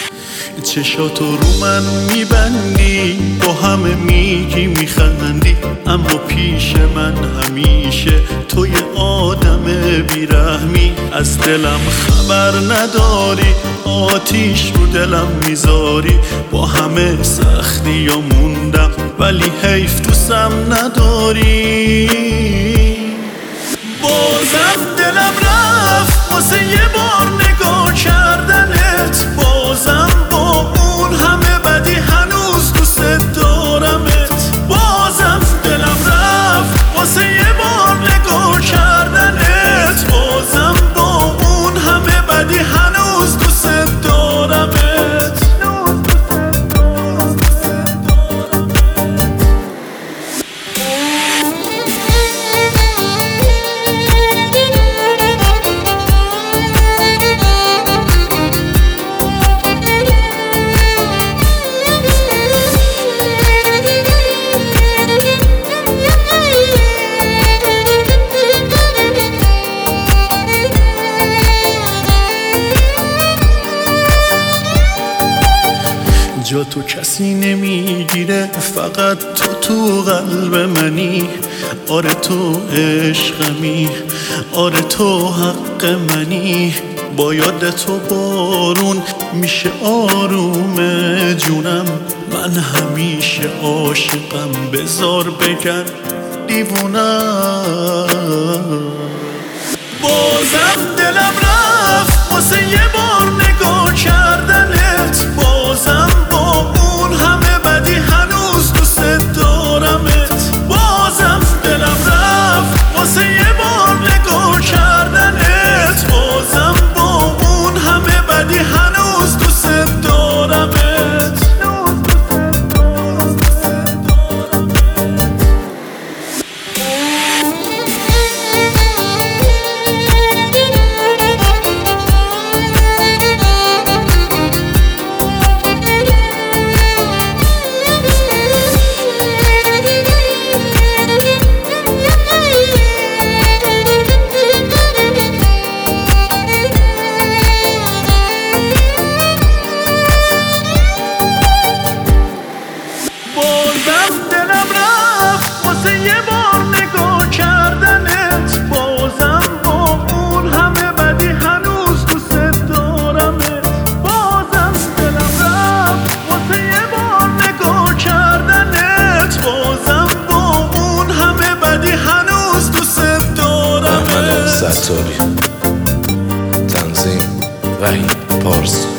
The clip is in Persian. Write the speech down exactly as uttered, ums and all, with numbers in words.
چشاتو رو من میبندی، با همه میگی میخندی، اما پیش من همیشه توی آدم بیرحمی. از دلم خبر نداری، آتیش رو دلم میذاری، با همه سختی یا موندم ولی حیف دوستم نداری. بازم دلم رفت واسه یه بار نگاه کردنت، بازم با اون همه بدی هنوز دوست دارمت. بازم دلم رفت واسه یه بار نگاه کردنت، بازم با اون همه بدی هنوز دوست دارمت. جا تو کسی نمیگیره، فقط تو تو قلب منی. آره تو عشقمی، آره تو حق منی. با یاد تو بارون میشه آروم جونم، من همیشه عاشقم، بذار بگن دیوونم. بازم دلم رفت واسه یه بار نگاه کردنت، بازم با اون همه بدی هنوز دوست دارمت. بازم دلم رفت واسه یه بار نگاه کردنت، بازم با اون همه بدی هنوز دوست دارمت. ستاری تنظیم وحید پارس.